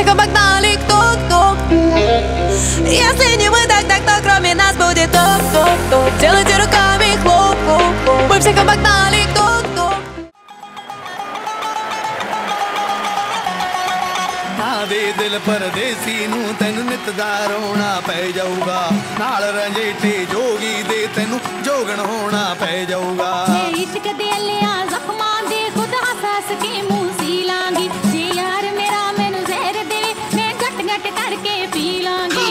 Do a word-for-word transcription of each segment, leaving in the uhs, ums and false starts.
всех обогнали, кто-кто. Если не мы, так так кто кроме нас будет топ-топ-топ. Делайте руками хлоп-хлоп-хлоп. Мы всех обогнали, кто-кто. वे दिल परदेसी नू तेन नित दा रोना पै जाऊगा नाल रंजेठे जोगी दे तेनू जोगण होना पै जाऊगा इश्क दे लिया जख्मां दे खुद हंस हंस के मुंह सी लांगी जे यार मेरा मैनू जहर दे मैं घट घट करके पी लांगी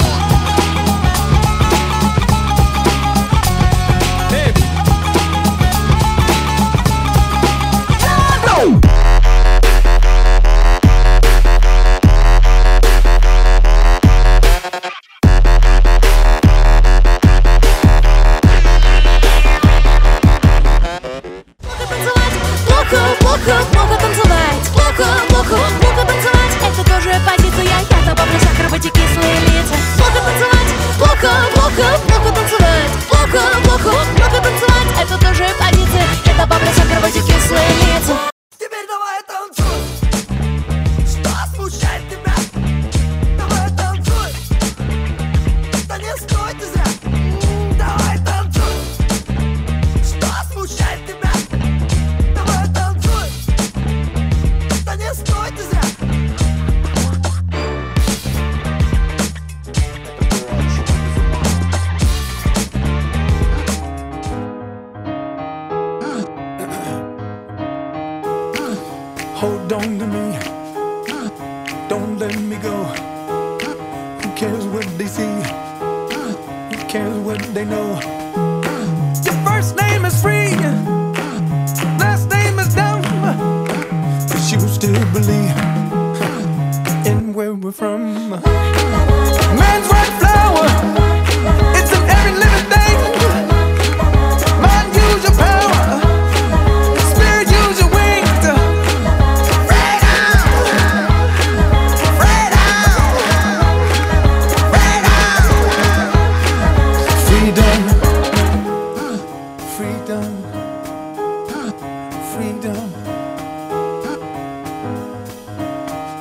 Плохо, плохо танцевать, плохо, плохо, плохо танцевать. Это тоже позиция, я-то попрося акробатики кислые лица. Плохо танцевать, плохо, плохо, плохо танцевать, плохо, плохо, плохо танцевать. Это тоже позиция, я-то попрося акробатики кислые лица. Теперь давай танцуй, что смущает тебя? Давай танцуй, да не стой ты зря. Давай танцуй, что смущает тебя? Стой ты зря. Hold on to me, don't let me go. Who cares what they see? Who cares what they know? Your first name is free.